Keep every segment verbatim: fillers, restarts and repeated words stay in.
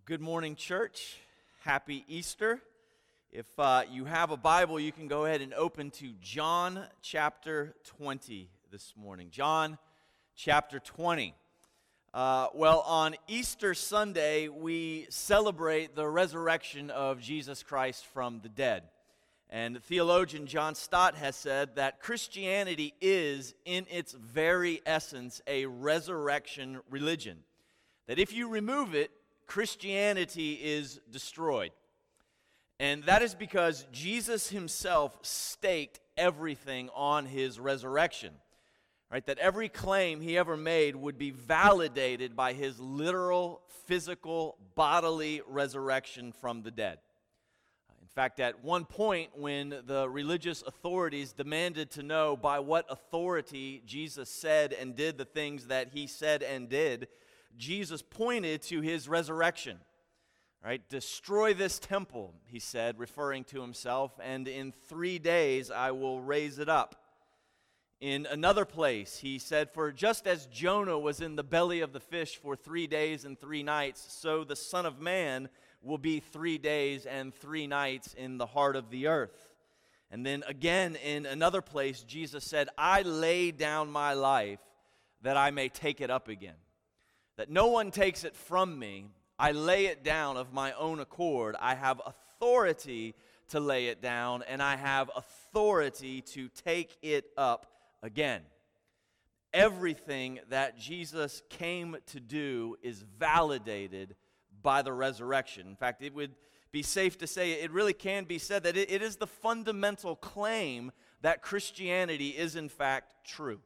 Good morning, church. Happy Easter. If uh, you have a Bible, you can go ahead and open to John chapter twenty this morning. John chapter twenty. Uh, well, on Easter Sunday, we celebrate the resurrection of Jesus Christ from the dead. And theologian John Stott has said that Christianity is, in its very essence, a resurrection religion. That if you remove it, Christianity is destroyed. And that is because Jesus himself staked everything on his resurrection. Right? That every claim he ever made would be validated by his literal, physical, bodily resurrection from the dead. In fact, at one point when the religious authorities demanded to know by what authority Jesus said and did the things that he said and did, Jesus pointed to his resurrection. Right? Destroy this temple, he said, referring to himself, and in three days I will raise it up. In another place, he said, for just as Jonah was in the belly of the fish for three days and three nights, so the Son of Man will be three days and three nights in the heart of the earth. And then again, in another place, Jesus said, I lay down my life that I may take it up again. That no one takes it from me. I lay it down of my own accord. I have authority to lay it down, and I have authority to take it up again. Everything that Jesus came to do is validated by the resurrection. In fact, it would be safe to say, it really can be said that it, it is the fundamental claim that Christianity is in fact true.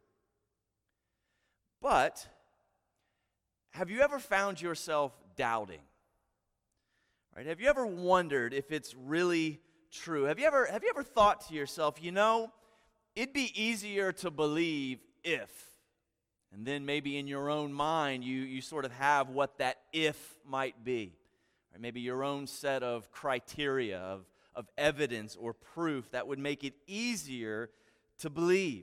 But have you ever found yourself doubting? Right? Have you ever wondered if it's really true? Have you ever have you ever thought to yourself, you know, it'd be easier to believe if, and then maybe in your own mind you you sort of have what that if might be. Or maybe your own set of criteria of, of evidence or proof that would make it easier to believe.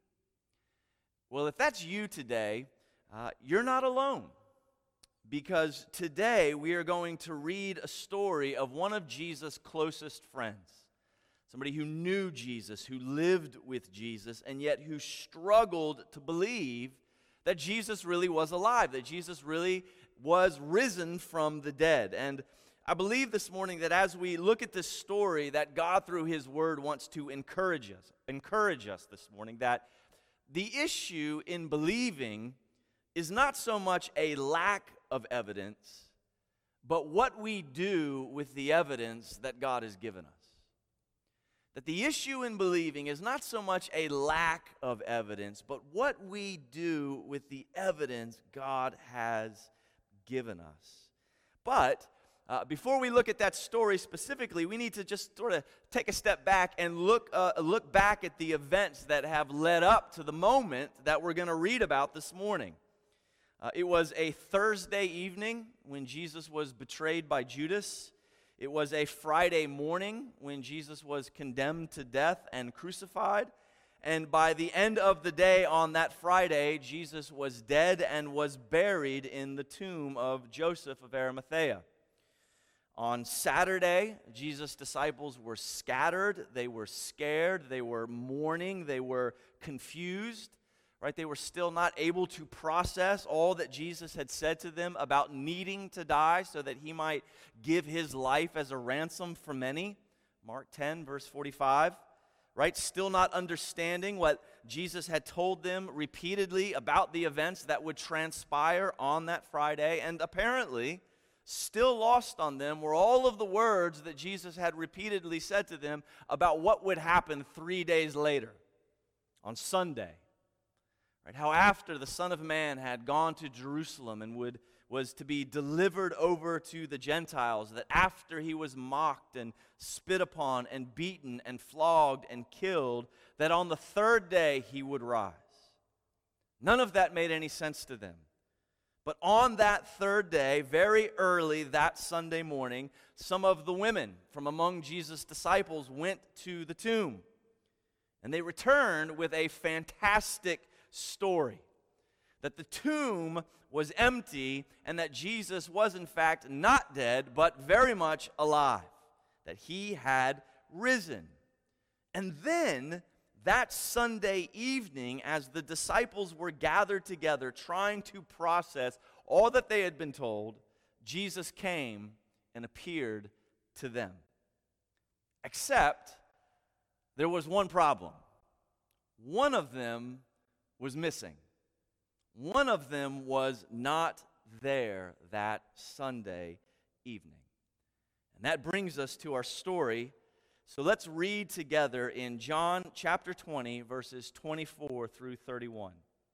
Well, if that's you today, Uh, you're not alone, because today we are going to read a story of one of Jesus' closest friends, somebody who knew Jesus, who lived with Jesus, and yet who struggled to believe that Jesus really was alive, that Jesus really was risen from the dead. And I believe this morning that as we look at this story, that God through His Word wants to encourage us, encourage us this morning, that the issue in believing is not so much a lack of evidence, but what we do with the evidence that God has given us. That the issue in believing is not so much a lack of evidence, but what we do with the evidence God has given us. But uh, before we look at that story specifically, we need to just sort of take a step back and look, uh, look back at the events that have led up to the moment that we're going to read about this morning. Uh, it was a Thursday evening when Jesus was betrayed by Judas. It was a Friday morning when Jesus was condemned to death and crucified. And by the end of the day on that Friday, Jesus was dead and was buried in the tomb of Joseph of Arimathea. On Saturday, Jesus' disciples were scattered. They were scared. They were mourning. They were confused. Right, they were still not able to process all that Jesus had said to them about needing to die so that he might give his life as a ransom for many. Mark ten, verse forty-five. Right, still not understanding what Jesus had told them repeatedly about the events that would transpire on that Friday. And apparently, still lost on them were all of the words that Jesus had repeatedly said to them about what would happen three days later, on Sunday. Right, how after the Son of Man had gone to Jerusalem and would was to be delivered over to the Gentiles, that after he was mocked and spit upon and beaten and flogged and killed, that on the third day he would rise. None of that made any sense to them. But on that third day, very early that Sunday morning, some of the women from among Jesus' disciples went to the tomb. And they returned with a fantastic story. that the tomb was empty and that Jesus was in fact not dead, but very much alive, that he had risen. And then that Sunday evening, as the disciples were gathered together trying to process all that they had been told, Jesus came and appeared to them. Except there was one problem. One of them was missing. One of them was not there that Sunday evening. And that brings us to our story. So let's read together in John chapter twenty, verses twenty-four through thirty-one.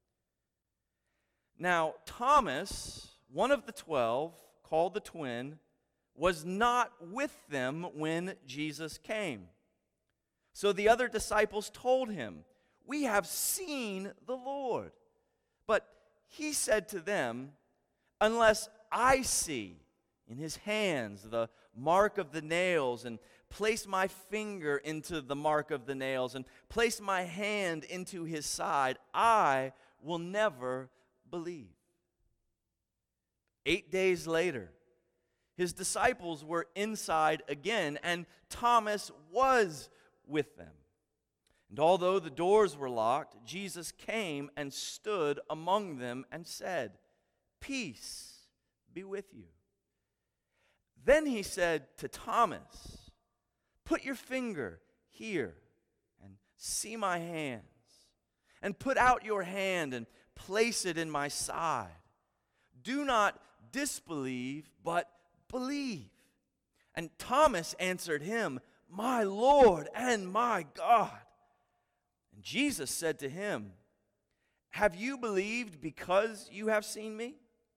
Now, Thomas, one of the twelve, called the twin, was not with them when Jesus came. So the other disciples told him, "We have seen the Lord." But he said to them, "Unless I see in his hands the mark of the nails, and place my finger into the mark of the nails, and place my hand into his side, I will never believe." Eight days later, his disciples were inside again, and Thomas was with them. And although the doors were locked, Jesus came and stood among them and said, "Peace be with you." Then he said to Thomas, "Put your finger here and see my hands, and put out your hand and place it in my side. Do not disbelieve, but believe." And Thomas answered him, "My Lord and my God." And Jesus said to him, "Have you believed because you have seen me?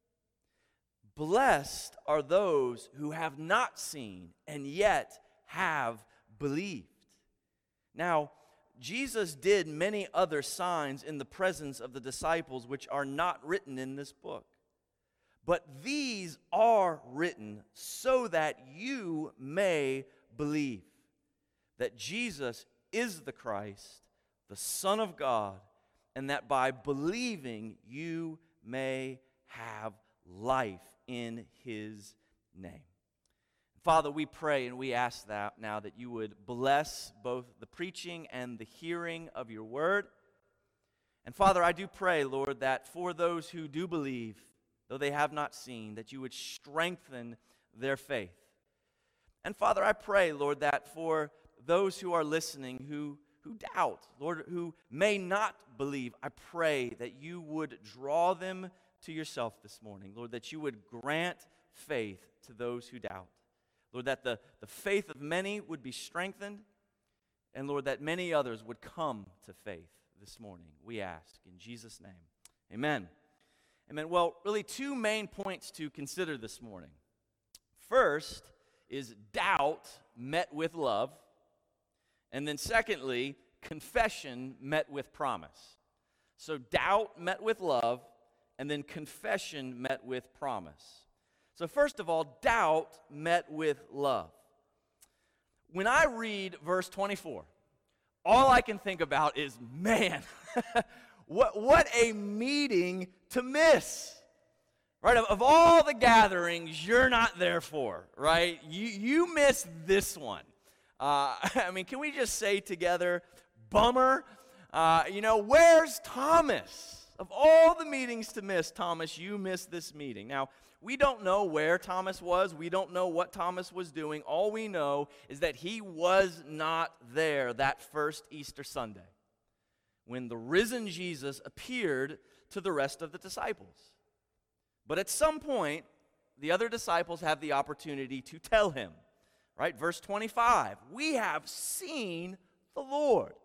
Blessed are those who have not seen and yet have believed." Now, Jesus did many other signs in the presence of the disciples which are not written in this book. But these are written so that you may believe that Jesus is the Christ, the Son of God, and that by believing you may have life in his name. Father, we pray and we ask that now that you would bless both the preaching and the hearing of your word. And Father, I do pray, Lord, that for those who do believe, though they have not seen, that you would strengthen their faith. And Father, I pray, Lord, that for those who are listening who, who doubt, Lord, who may not believe, I pray that you would draw them to yourself this morning. Lord, that you would grant faith to those who doubt. Lord, that the, the faith of many would be strengthened, and Lord, that many others would come to faith this morning. We ask in Jesus' name. Amen. Amen. Well, really two main points to consider this morning. First is doubt met with love, and then secondly, confession met with promise. So doubt met with love, and then confession met with promise. So first of all, doubt met with love. When I read verse twenty-four, all I can think about is, man, what, what a meeting to miss. Right? Of, of all the gatherings you're not there for, right? You, you miss this one. Uh, I mean, can we just say together, bummer? Uh, you know, where's Thomas? Of all the meetings to miss, Thomas, you missed this meeting. Now, we don't know where Thomas was. We don't know what Thomas was doing. All we know is that he was not there that first Easter Sunday when the risen Jesus appeared to the rest of the disciples. But at some point, the other disciples have the opportunity to tell him, right? Verse twenty-five, "We have seen the Lord."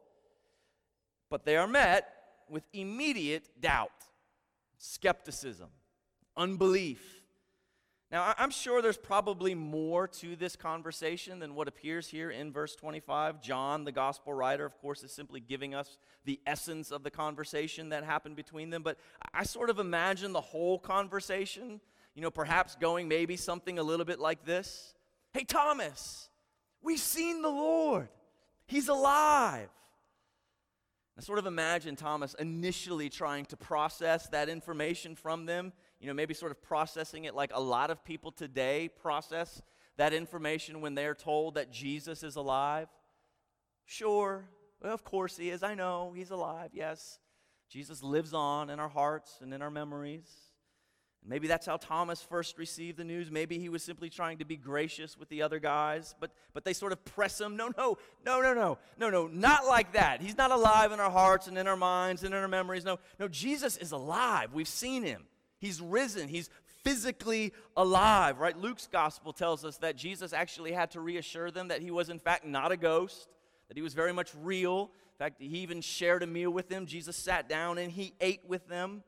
But they are met with immediate doubt, skepticism, unbelief. Now, I'm sure there's probably more to this conversation than what appears here in verse twenty-five. John, the gospel writer, of course, is simply giving us the essence of the conversation that happened between them. But I sort of imagine the whole conversation, you know, perhaps going maybe something a little bit like this. "Hey, Thomas, we've seen the Lord. He's alive." I sort of imagine Thomas initially trying to process that information from them, you know, maybe sort of processing it like a lot of people today process that information when they're told that Jesus is alive. Sure, well, of course he is. I know he's alive, yes. Jesus lives on in our hearts and in our memories. Maybe that's how Thomas first received the news. Maybe he was simply trying to be gracious with the other guys, but but they sort of press him. No, no, no, no, no, no, no, not like that. He's not alive in our hearts and in our minds and in our memories. No, no, Jesus is alive. We've seen him. He's risen. He's physically alive, right? Luke's gospel tells us that Jesus actually had to reassure them that he was in fact not a ghost, that he was very much real. In fact, he even shared a meal with them. Jesus sat down and he ate with them.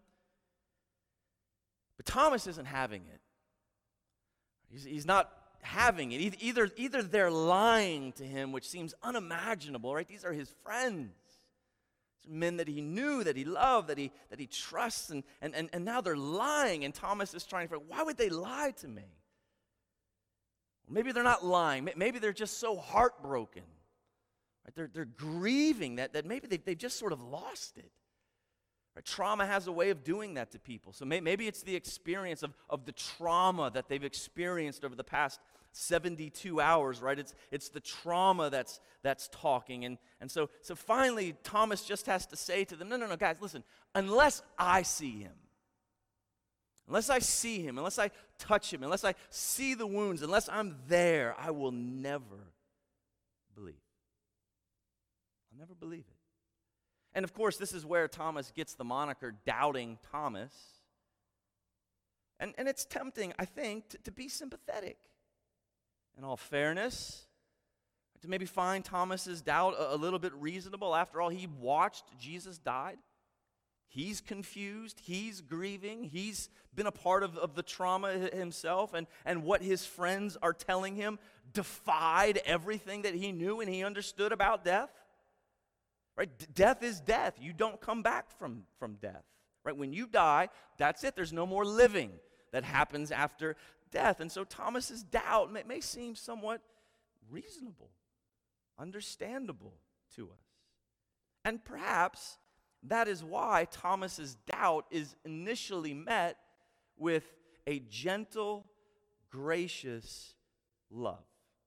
But Thomas isn't having it. He's, he's not having it. Either, either they're lying to him, which seems unimaginable, right? These are his friends. These are men that he knew, that he loved, that he, that he trusts, and, and, and, and now they're lying, and Thomas is trying to figure out, why would they lie to me? Maybe they're not lying. Maybe they're just so heartbroken. Right? They're, they're grieving that, that maybe they've, they've just sort of lost it. Right? Trauma has a way of doing that to people. So may, maybe it's the experience of, of the trauma that they've experienced over the past seventy-two hours, right? It's, it's the trauma that's, that's talking. And, and so, so finally, Thomas just has to say to them, no, no, no, guys, listen, unless I see him, unless I see him, unless I touch him, unless I see the wounds, unless I'm there, I will never believe. I'll never believe it. And of course, this is where Thomas gets the moniker Doubting Thomas. And, and it's tempting, I think, to, to be sympathetic. In all fairness, to maybe find Thomas's doubt a, a little bit reasonable. After all, he watched Jesus die. He's confused. He's grieving. He's been a part of, of the trauma himself. And, and what his friends are telling him defied everything that he knew and he understood about death. Right? D- death is death. You don't come back from, from death. Right? When you die, that's it. There's no more living that happens after death. And so Thomas's doubt may, may seem somewhat reasonable, understandable to us. And perhaps that is why Thomas's doubt is initially met with a gentle, gracious love.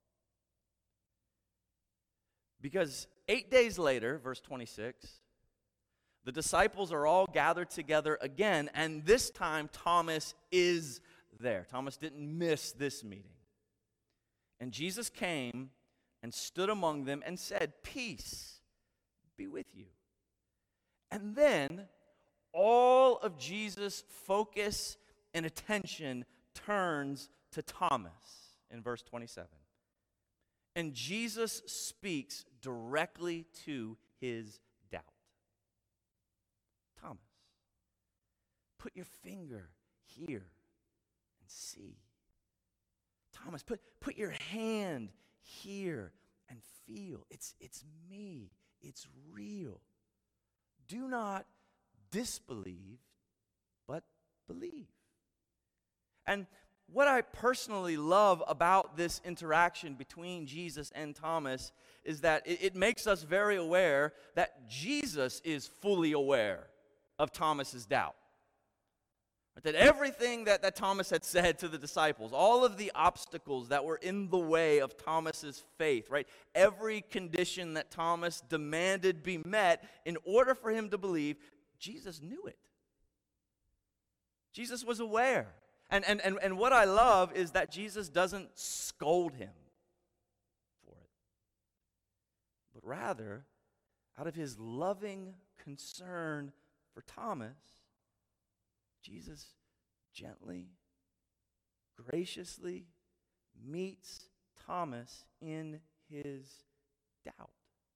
Because eight days later, verse twenty-six, the disciples are all gathered together again, and this time Thomas is there. Thomas didn't miss this meeting. And Jesus came and stood among them and said, "Peace be with you." And then all of Jesus' focus and attention turns to Thomas in verse twenty-seven. And Jesus speaks directly to his doubt. Thomas, put your finger here and see. Thomas, put, put your hand here and feel. It's, it's me. It's real. Do not disbelieve, but believe. And what I personally love about this interaction between Jesus and Thomas is that it, it makes us very aware that Jesus is fully aware of Thomas's doubt. That everything that, that Thomas had said to the disciples, all of the obstacles that were in the way of Thomas's faith, right? Every condition that Thomas demanded be met in order for him to believe, Jesus knew it. Jesus was aware. And, and, and, and what I love is that Jesus doesn't scold him for it. But rather, out of his loving concern for Thomas, Jesus gently, graciously meets Thomas in his doubt.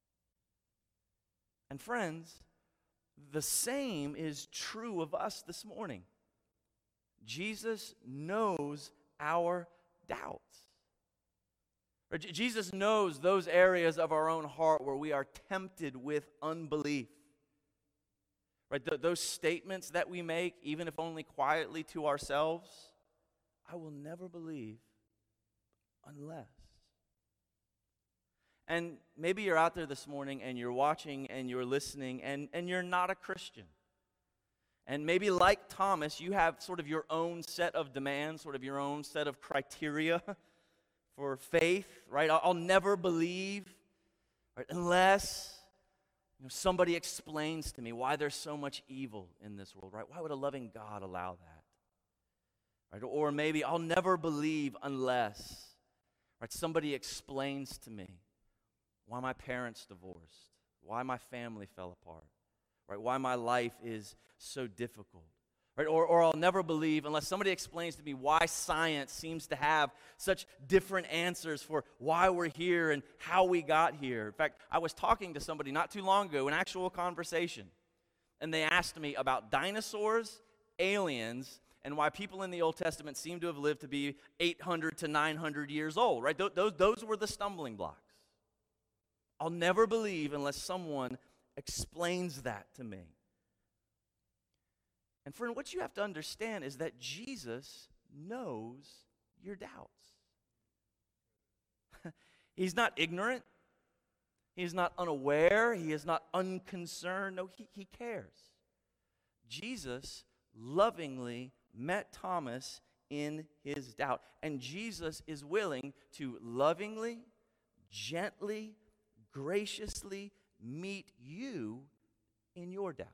And friends, the same is true of us this morning. Jesus knows our doubts. Or J- Jesus knows those areas of our own heart where we are tempted with unbelief. Right, Th- those statements that we make, even if only quietly to ourselves, I will never believe unless. And maybe you're out there this morning and you're watching and you're listening and, and you're not a Christian. And maybe like Thomas, you have sort of your own set of demands, sort of your own set of criteria for faith, right? I'll, I'll never believe, right, unless you know, somebody explains to me why there's so much evil in this world, right? Why would a loving God allow that? Right? Or maybe I'll never believe unless, right, somebody explains to me why my parents divorced, why my family fell apart, right? Why my life is so difficult, right? Or, or I'll never believe unless somebody explains to me why science seems to have such different answers for why we're here and how we got here. In fact, I was talking to somebody not too long ago, an actual conversation, and they asked me about dinosaurs, aliens, and why people in the Old Testament seem to have lived to be eight hundred to nine hundred years old, right? Those, those, those were the stumbling blocks. I'll never believe unless someone explains that to me. And friend, what you have to understand is that Jesus knows your doubts. He's not ignorant. He's not unaware. He is not unconcerned. No, he, he cares. Jesus lovingly met Thomas in his doubt. And Jesus is willing to lovingly, gently, graciously meet you in your doubts.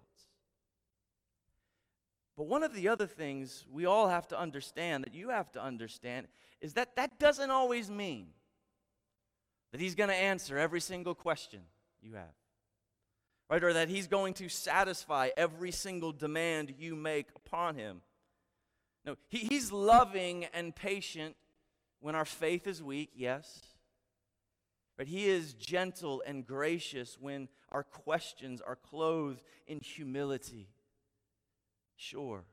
But one of the other things we all have to understand, that you have to understand, is that that doesn't always mean that he's going to answer every single question you have, right? Or that he's going to satisfy every single demand you make upon him. No, he, he's loving and patient when our faith is weak, yes. But he is gentle and gracious when our questions are clothed in humility. Sure.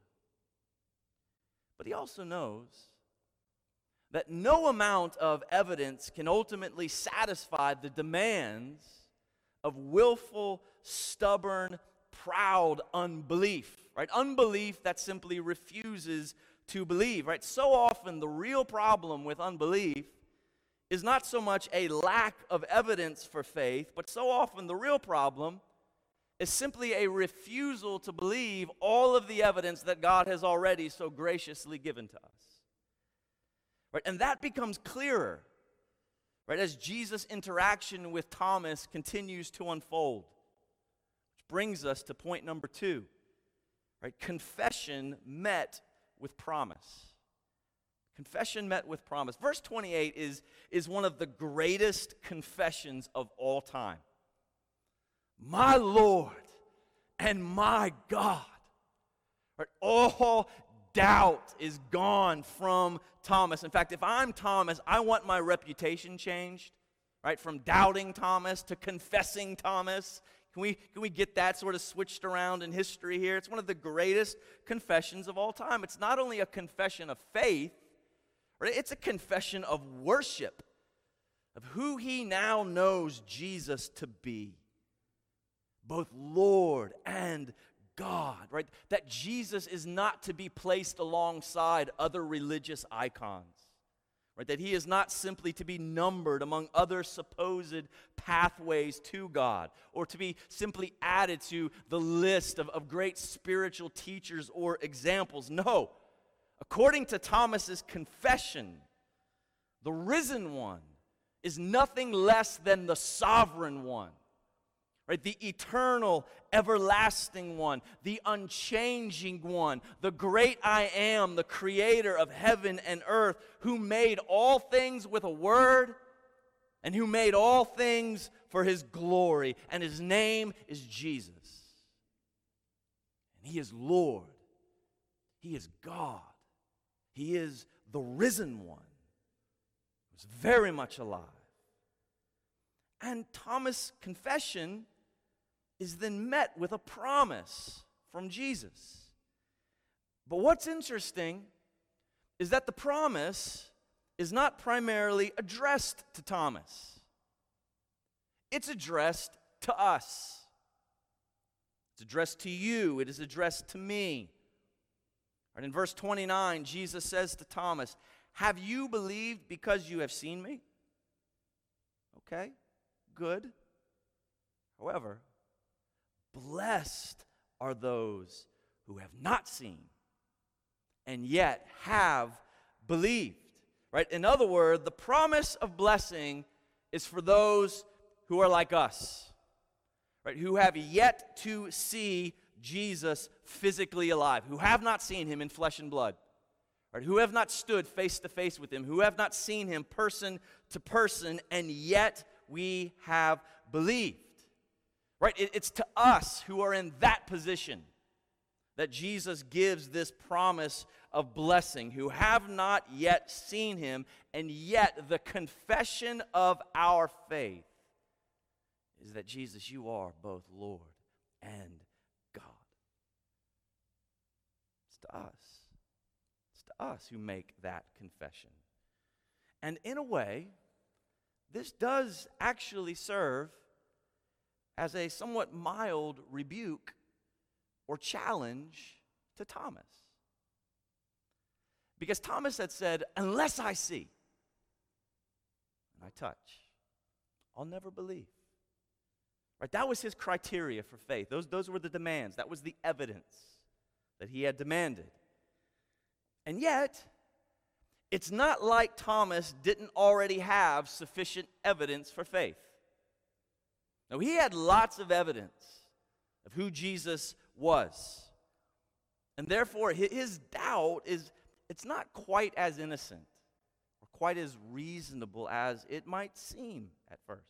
But he also knows that no amount of evidence can ultimately satisfy the demands of willful, stubborn, proud unbelief, right? Unbelief that simply refuses to believe, right? So often the real problem with unbelief is not so much a lack of evidence for faith, but so often the real problem is simply a refusal to believe all of the evidence that God has already so graciously given to us. Right? And that becomes clearer, right, as Jesus' interaction with Thomas continues to unfold. Which brings us to point number two, right? Confession met with promise. Confession met with promise. Verse twenty-eight is, is one of the greatest confessions of all time. My Lord and my God. Right? All doubt is gone from Thomas. In fact, if I'm Thomas, I want my reputation changed, right? From doubting Thomas to confessing Thomas. Can we, can we get that sort of switched around in history here? It's one of the greatest confessions of all time. It's not only a confession of faith, right? It's a confession of worship, of who he now knows Jesus to be. Both Lord and God, right? That Jesus is not to be placed alongside other religious icons, right? That he is not simply to be numbered among other supposed pathways to God, or to be simply added to the list of, of great spiritual teachers or examples. No, according to Thomas's confession, the risen one is nothing less than the sovereign one. Right, the eternal, everlasting one, the unchanging one, the great I am, the creator of heaven and earth, who made all things with a word and who made all things for his glory. And his name is Jesus. And he is Lord. He is God. He is the risen one who's very much alive. And Thomas' confession is then met with a promise from Jesus. But what's interesting is that the promise is not primarily addressed to Thomas. It's addressed to us. It's addressed to you. It is addressed to me. And in verse twenty-nine, Jesus says to Thomas, "Have you believed because you have seen me?" Okay? good. However, blessed are those who have not seen and yet have believed. Right? In other words, the promise of blessing is for those who are like us, right? Who have yet to see Jesus physically alive, who have not seen him in flesh and blood, right? Who have not stood face to face with him, who have not seen him person to person, and yet we have believed. Right? It, it's to us who are in that position that Jesus gives this promise of blessing, who have not yet seen him, and yet the confession of our faith is that, Jesus, you are both Lord and God. It's to us. It's to us who make that confession. And in a way, this does actually serve as a somewhat mild rebuke or challenge to Thomas. Because Thomas had said, unless I see and I touch, I'll never believe. Right? That was his criteria for faith. Those, those were the demands. That was the evidence that he had demanded. And yet, it's not like Thomas didn't already have sufficient evidence for faith. Now, he had lots of evidence of who Jesus was. And therefore, his doubt is, it's not quite as innocent or quite as reasonable as it might seem at first.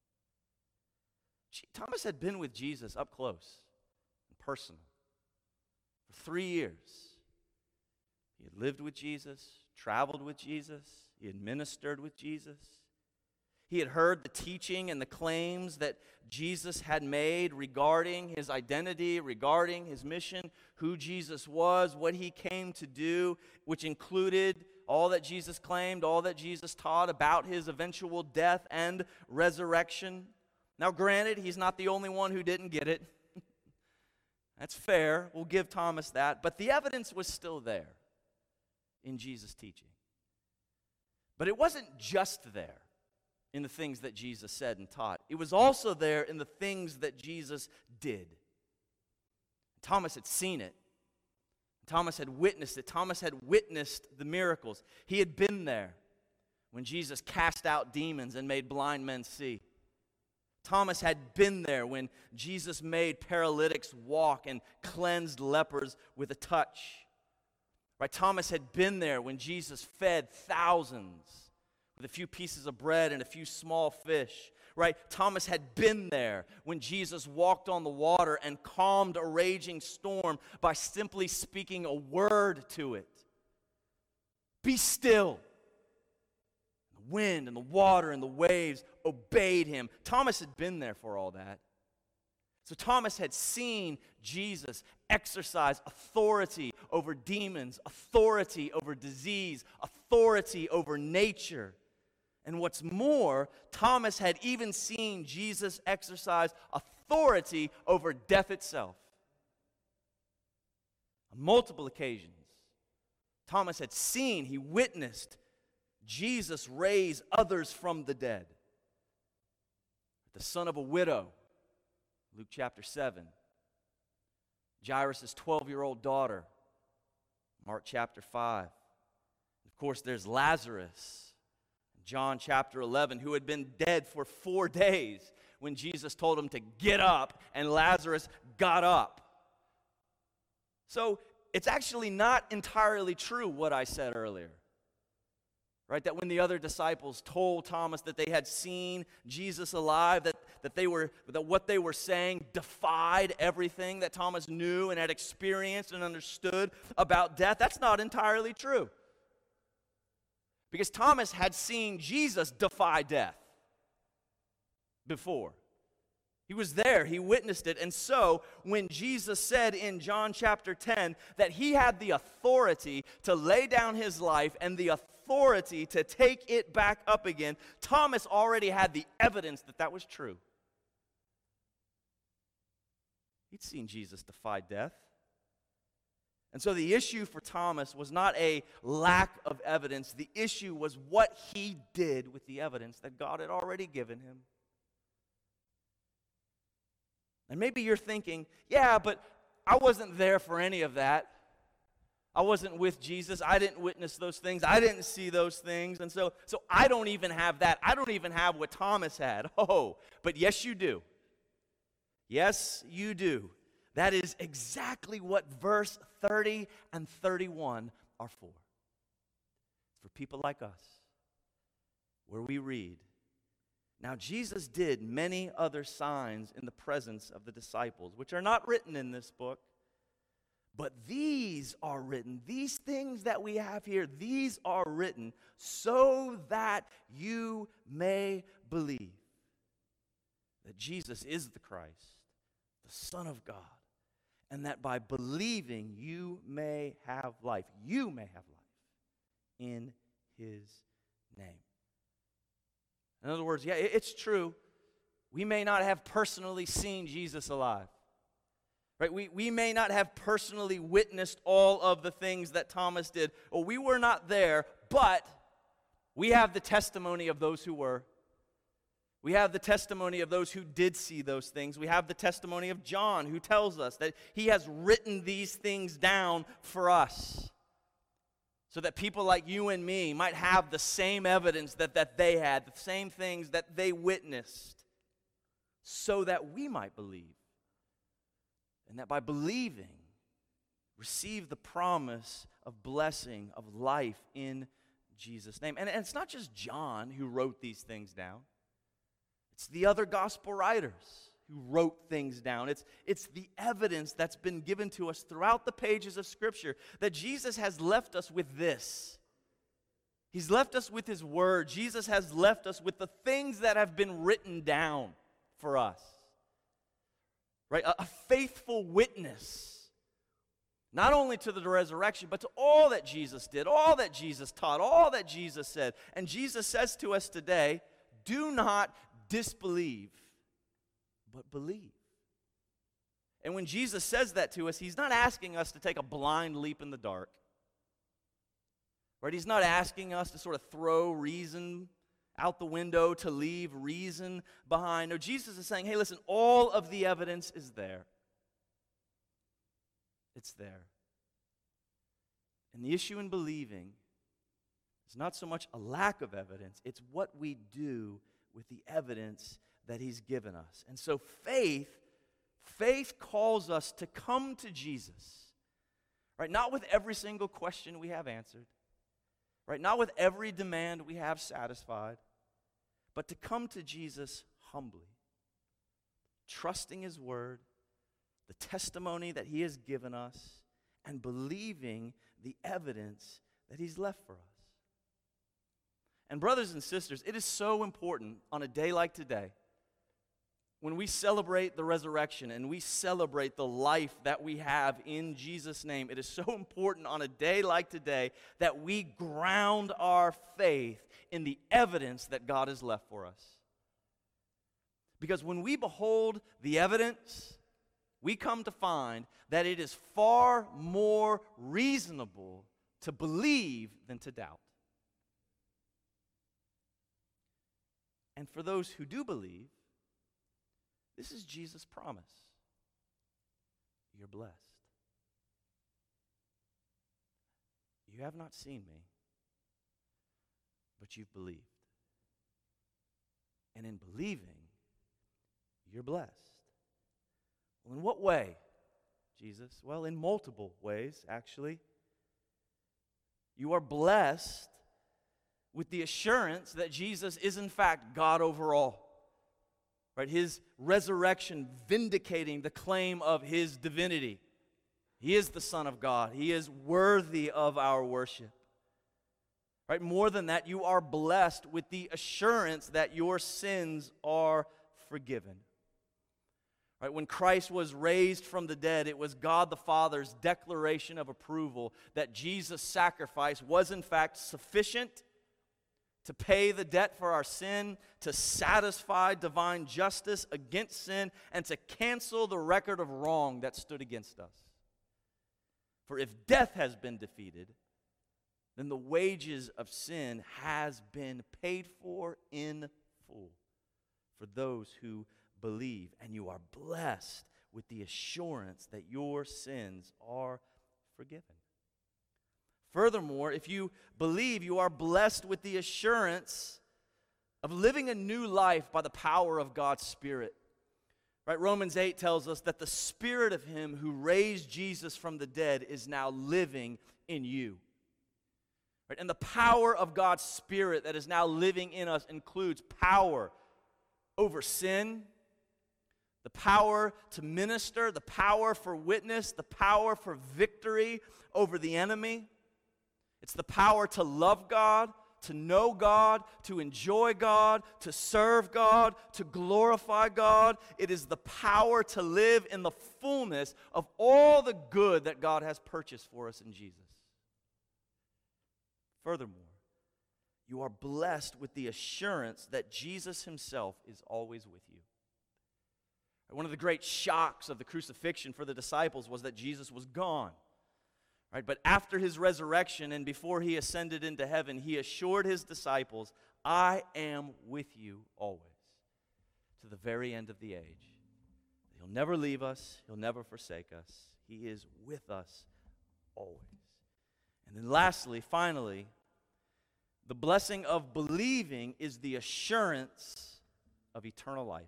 Thomas had been with Jesus up close and personal for three years. He had lived with Jesus, traveled with Jesus, he had ministered with Jesus. He had heard the teaching and the claims that Jesus had made regarding his identity, regarding his mission, who Jesus was, what he came to do, which included all that Jesus claimed, all that Jesus taught about his eventual death and resurrection. Now, granted, he's not the only one who didn't get it. That's fair. We'll give Thomas that. But the evidence was still there in Jesus' teaching. But it wasn't just there in the things that Jesus said and taught. It was also there in the things that Jesus did. Thomas had seen it. Thomas had witnessed it. Thomas had witnessed the miracles. He had been there when Jesus cast out demons and made blind men see. Thomas had been there when Jesus made paralytics walk and cleansed lepers with a touch. Right? Thomas had been there when Jesus fed thousands with a few pieces of bread and a few small fish. Right? Thomas had been there when Jesus walked on the water and calmed a raging storm by simply speaking a word to it. Be still. The wind and the water and the waves obeyed him. Thomas had been there for all that. So Thomas had seen Jesus exercise authority over demons, authority over disease, authority over nature. And what's more, Thomas had even seen Jesus exercise authority over death itself. On multiple occasions, Thomas had seen, he witnessed Jesus raise others from the dead. The son of a widow, Luke chapter seven. Jairus' twelve-year-old daughter, Mark chapter five. Of course, there's Lazarus, John chapter eleven, who had been dead for four days when Jesus told him to get up, and Lazarus got up. So it's actually not entirely true what I said earlier. Right, that when the other disciples told Thomas that they had seen Jesus alive, that, that they were that what they were saying defied everything that Thomas knew and had experienced and understood about death, that's not entirely true. Because Thomas had seen Jesus defy death before. He was there, he witnessed it. And so, when Jesus said in John chapter ten that he had the authority to lay down his life and the authority to take it back up again, Thomas already had the evidence that that was true. He'd seen Jesus defy death. And so the issue for Thomas was not a lack of evidence. The issue was what he did with the evidence that God had already given him. And maybe you're thinking, yeah, but I wasn't there for any of that. I wasn't with Jesus. I didn't witness those things. I didn't see those things. And so, so I don't even have that. I don't even have what Thomas had. Oh, but yes, you do. Yes, you do. That is exactly what verse thirty and thirty-one are for. For people like us, where we read, "Now Jesus did many other signs in the presence of the disciples, which are not written in this book. But these are written," these things that we have here, these are written so that you may believe that Jesus is the Christ, the Son of God, and that by believing you may have life. You may have life in his name. In other words, yeah, it's true. We may not have personally seen Jesus alive. Right? We, we may not have personally witnessed all of the things that Thomas did, or we were not there, but we have the testimony of those who were. We have the testimony of those who did see those things. We have the testimony of John, who tells us that he has written these things down for us, so that people like you and me might have the same evidence that, that they had, the same things that they witnessed, so that we might believe. And that by believing, receive the promise of blessing, of life in Jesus' name. And, and it's not just John who wrote these things down. It's the other gospel writers who wrote things down. It's, it's the evidence that's been given to us throughout the pages of Scripture that Jesus has left us with this. He's left us with his word. Jesus has left us with the things that have been written down for us. Right, a, a faithful witness, not only to the resurrection, but to all that Jesus did, all that Jesus taught, all that Jesus said. And Jesus says to us today, do not disbelieve, but believe. And when Jesus says that to us, he's not asking us to take a blind leap in the dark. Right, he's not asking us to sort of throw reason out the window, to leave reason behind. No, Jesus is saying, hey, listen, all of the evidence is there. It's there. And the issue in believing is not so much a lack of evidence, it's what we do with the evidence that he's given us. And so faith, faith calls us to come to Jesus, right? Not with every single question we have answered, right? Not with every demand we have satisfied, but to come to Jesus humbly, trusting his word, the testimony that he has given us, and believing the evidence that he's left for us. And brothers and sisters, it is so important on a day like today, when we celebrate the resurrection and we celebrate the life that we have in Jesus' name, it is so important on a day like today that we ground our faith in the evidence that God has left for us. Because when we behold the evidence, we come to find that it is far more reasonable to believe than to doubt. And for those who do believe, this is Jesus' promise. You're blessed. You have not seen me, but you've believed. And in believing, you're blessed. Well, in what way, Jesus? Well, in multiple ways, actually. You are blessed with the assurance that Jesus is in fact God over all. Right? His resurrection vindicating the claim of his divinity. He is the Son of God. He is worthy of our worship. Right? More than that, you are blessed with the assurance that your sins are forgiven. Right? When Christ was raised from the dead, it was God the Father's declaration of approval that Jesus' sacrifice was in fact sufficient to pay the debt for our sin, to satisfy divine justice against sin, and to cancel the record of wrong that stood against us. For if death has been defeated, then the wages of sin has been paid for in full for those who believe, and you are blessed with the assurance that your sins are forgiven. Furthermore, if you believe, you are blessed with the assurance of living a new life by the power of God's Spirit. Right? Romans eight tells us that the Spirit of Him who raised Jesus from the dead is now living in you. Right? And the power of God's Spirit that is now living in us includes power over sin, the power to minister, the power for witness, the power for victory over the enemy. It's the power to love God, to know God, to enjoy God, to serve God, to glorify God. It is the power to live in the fullness of all the good that God has purchased for us in Jesus. Furthermore, you are blessed with the assurance that Jesus Himself is always with you. One of the great shocks of the crucifixion for the disciples was that Jesus was gone. Right? But after His resurrection and before He ascended into heaven, He assured His disciples, I am with you always, to the very end of the age. He'll never leave us. He'll never forsake us. He is with us always. And then lastly, finally, the blessing of believing is the assurance of eternal life.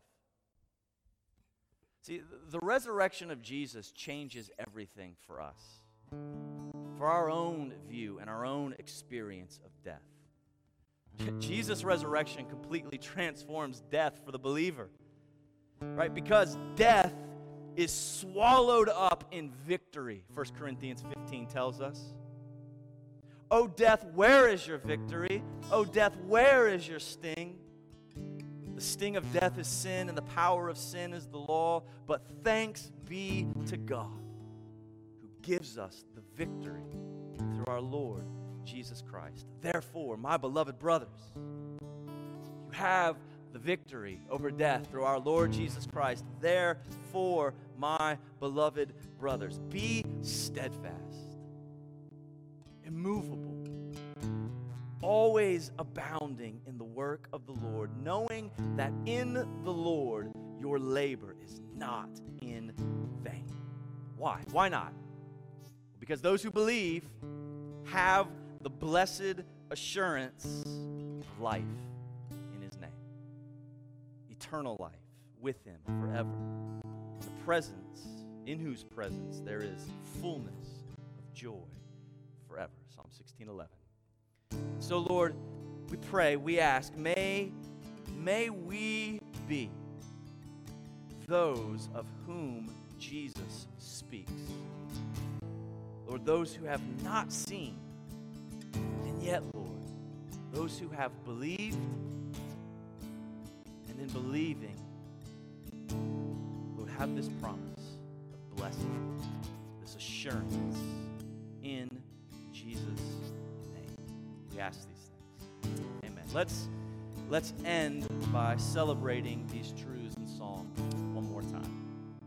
See, the resurrection of Jesus changes everything for us, for our own view and our own experience of death. Jesus' resurrection completely transforms death for the believer, right? Because death is swallowed up in victory, First Corinthians fifteen tells us. O death, where is your victory? O death, where is your sting? The sting of death is sin, and the power of sin is the law. But thanks be to God, who gives us the victory through our Lord Jesus Christ. Therefore, my beloved brothers, you have the victory over death through our Lord Jesus Christ. Therefore, my beloved brothers, be steadfast, immovable, always abounding in the work of the Lord, knowing that in the Lord your labor is not in vain. Why? Why not? Because those who believe have the blessed assurance of life in His name. Eternal life with Him forever. The presence, in whose presence there is fullness of joy forever. Psalm sixteen eleven. So, Lord, we pray, we ask, may, may we be those of whom Jesus speaks. Lord, those who have not seen, and yet, Lord, those who have believed, and in believing, Lord, have this promise of blessing, this assurance in Jesus' name. We ask these things. Amen. Let's, let's end by celebrating these truths.